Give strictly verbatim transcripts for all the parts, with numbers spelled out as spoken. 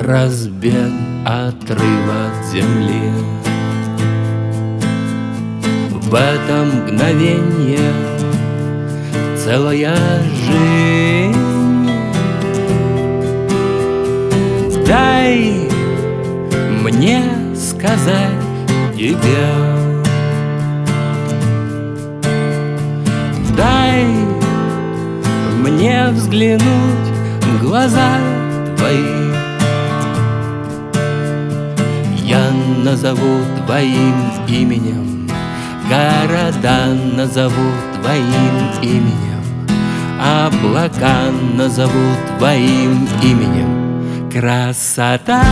разбег, отрыв от земли. В это мгновенье целая жизнь. Дай мне сказать тебе, дай мне взглянуть в глаза твои. Я назову твоим именем, города назову твоим именем, облака назову твоим именем. Красота.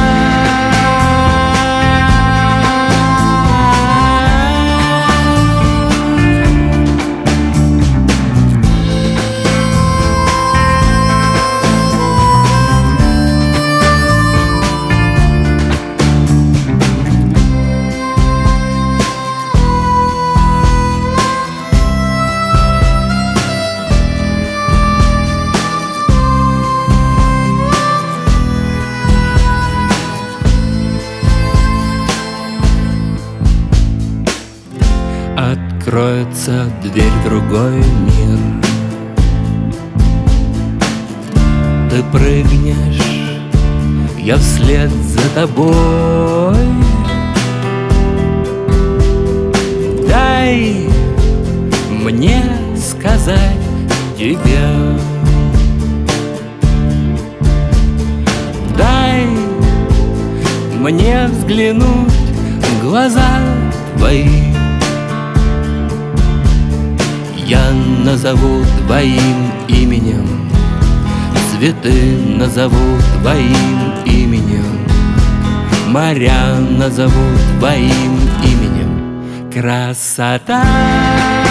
Откроется дверь в другой мир. Ты прыгнешь, я вслед за тобой. Дай мне сказать тебе, дай мне взглянуть в глаза твои. Я назову твоим именем, цветы назову твоим именем, моря назову твоим именем. Красота.